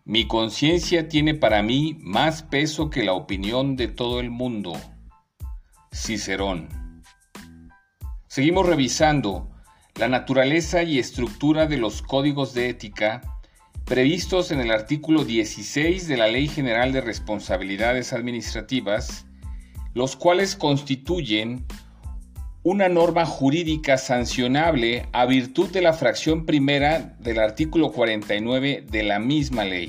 Mi conciencia tiene para mí más peso que la opinión de todo el mundo. Cicerón. Seguimos revisando la naturaleza y estructura de los códigos de ética previstos en el artículo 16 de la Ley General de Responsabilidades Administrativas, los cuales constituyen una norma jurídica sancionable a virtud de la fracción primera del artículo 49 de la misma ley.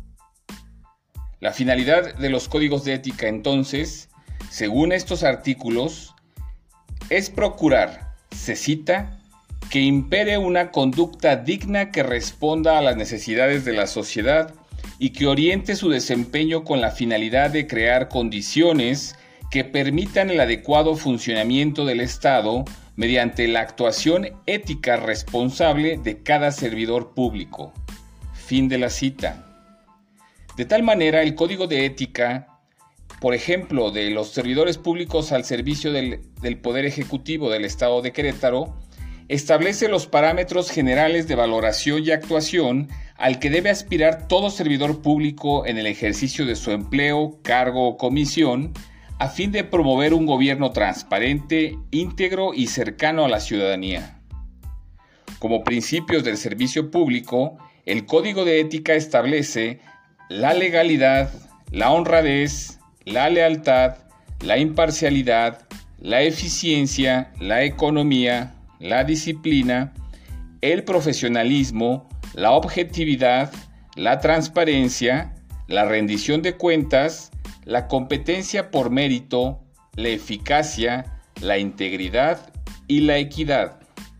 La finalidad de los códigos de ética, entonces, según estos artículos, es procurar, se cita, que impere una conducta digna que responda a las necesidades de la sociedad y que oriente su desempeño con la finalidad de crear condiciones que permitan el adecuado funcionamiento del Estado mediante la actuación ética responsable de cada servidor público. Fin de la cita. De tal manera, el Código de Ética, por ejemplo, de los servidores públicos al servicio del Poder Ejecutivo del Estado de Querétaro, establece los parámetros generales de valoración y actuación al que debe aspirar todo servidor público en el ejercicio de su empleo, cargo o comisión, a fin de promover un gobierno transparente, íntegro y cercano a la ciudadanía. Como principios del servicio público, el Código de Ética establece la legalidad, la honradez, la lealtad, la imparcialidad, la eficiencia, la economía, la disciplina, el profesionalismo, la objetividad, la transparencia, la rendición de cuentas, la competencia por mérito, la eficacia, la integridad y la equidad.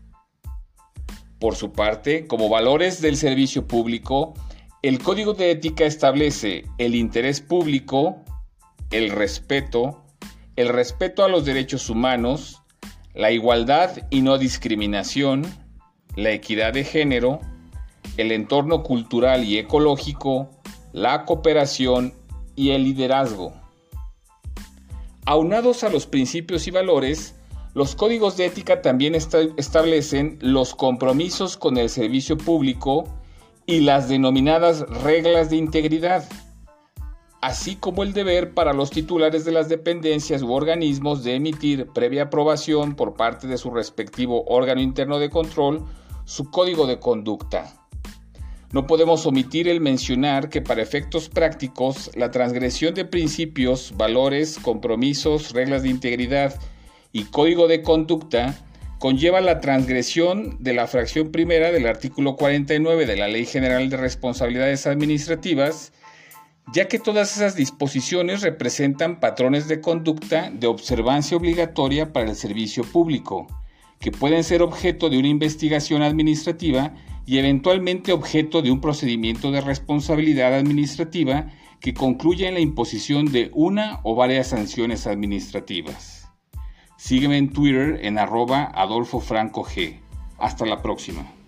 Por su parte, como valores del servicio público, el Código de Ética establece el interés público, el respeto a los derechos humanos, la igualdad y no discriminación, la equidad de género, el entorno cultural y ecológico, la cooperación y el liderazgo. Aunados a los principios y valores, los códigos de ética también establecen los compromisos con el servicio público y las denominadas reglas de integridad, así como el deber para los titulares de las dependencias u organismos de emitir, previa aprobación por parte de su respectivo órgano interno de control, su código de conducta. No podemos omitir el mencionar que para efectos prácticos, la transgresión de principios, valores, compromisos, reglas de integridad y código de conducta conlleva la transgresión de la fracción primera del artículo 49 de la Ley General de Responsabilidades Administrativas, ya que todas esas disposiciones representan patrones de conducta de observancia obligatoria para el servicio público, que pueden ser objeto de una investigación administrativa y eventualmente objeto de un procedimiento de responsabilidad administrativa que concluya en la imposición de una o varias sanciones administrativas. Sígueme en Twitter en @AdolfoFrancoG. Hasta la próxima.